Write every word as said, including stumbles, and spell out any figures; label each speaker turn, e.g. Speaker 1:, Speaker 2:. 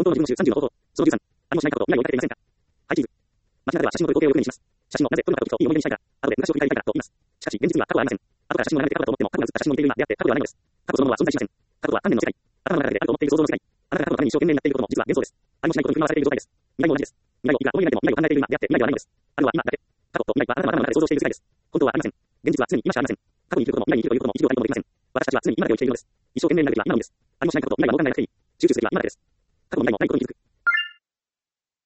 Speaker 1: のじゅうご週さんじゅうの方法。そのじゅうさん。何もしない過去と未来を追いかけていませんか？配置図。街中では写真の撮る光景をよく目にします。写真のなぜどんな過去といい思い出にしたいか、後で昔を振り返りたいからと言います。しかし、現実には過去はありません。後から写真を眺めて過去だと思っても、過去が写った写真を見ている今であって過去ではないのです。過去そのものは存在しません。過去は観念の世界。頭の中であると思っている想像の世界。あなたが過去のために一生懸命になっていることも実は幻想です。何もしないことに振り回されている状態です。未来も同じです。未来をいくら思い描いても未来を考えている今であって未来ではないのです。あるのは今だけ。過去と未来はあなたの頭の中で想像している世界です。本当はありません。現実は常に今しかありません。過去に生きることも未来に生きることも一秒たりともできません。私たちは常に今だけを生きているのです。一生懸命になるべきは今なのです。何もしないことと未来はどう考えなくていい。集中すべきは今だけです。